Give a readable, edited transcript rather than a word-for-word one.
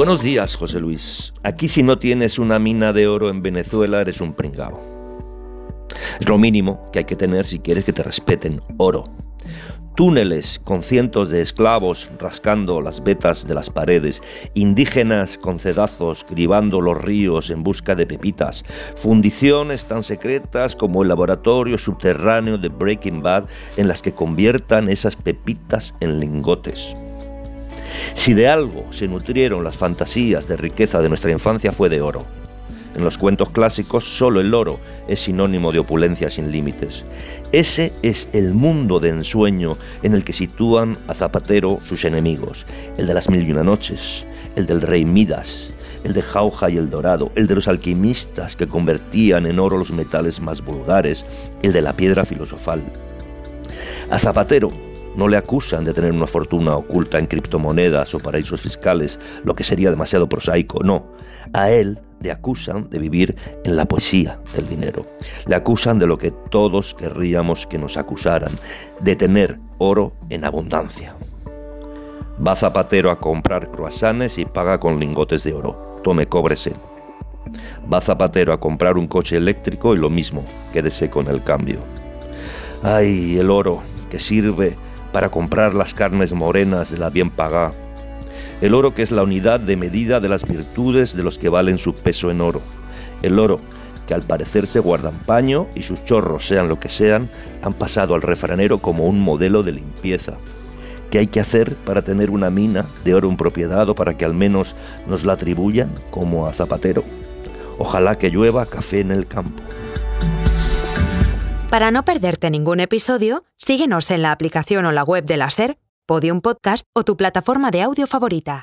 Buenos días, José Luis. Aquí si no tienes una mina de oro en Venezuela eres un pringao. Es lo mínimo que hay que tener si quieres que te respeten: oro. Túneles con cientos de esclavos rascando las vetas de las paredes, indígenas con cedazos cribando los ríos en busca de pepitas, fundiciones tan secretas como el laboratorio subterráneo de Breaking Bad en las que conviertan esas pepitas en lingotes. Si de algo se nutrieron las fantasías de riqueza de nuestra infancia fue de oro. En los cuentos clásicos solo el oro es sinónimo de opulencia sin límites. Ese es el mundo de ensueño en el que sitúan a Zapatero sus enemigos, el de las mil y una noches, el del rey Midas, el de Jauja y el Dorado, el de los alquimistas que convertían en oro los metales más vulgares, el de la piedra filosofal. A Zapatero no le acusan de tener una fortuna oculta en criptomonedas o paraísos fiscales, lo que sería demasiado prosaico, no. A él le acusan de vivir en la poesía del dinero. Le acusan de lo que todos querríamos que nos acusaran, de tener oro en abundancia. Va Zapatero a comprar croissants y paga con lingotes de oro. Tome, cóbrese. Va Zapatero a comprar un coche eléctrico y lo mismo, quédese con el cambio. ¡Ay, el oro que sirve para comprar las carnes morenas de la bien pagá! El oro que es la unidad de medida de las virtudes de los que valen su peso en oro. El oro que al parecer se guardan paño y sus chorros, sean lo que sean, han pasado al refranero como un modelo de limpieza. ¿Qué hay que hacer para tener una mina de oro en propiedad o para que al menos nos la atribuyan como a Zapatero? Ojalá que llueva café en el campo. Para no perderte ningún episodio, síguenos en la aplicación o la web de la SER, Podium Podcast o tu plataforma de audio favorita.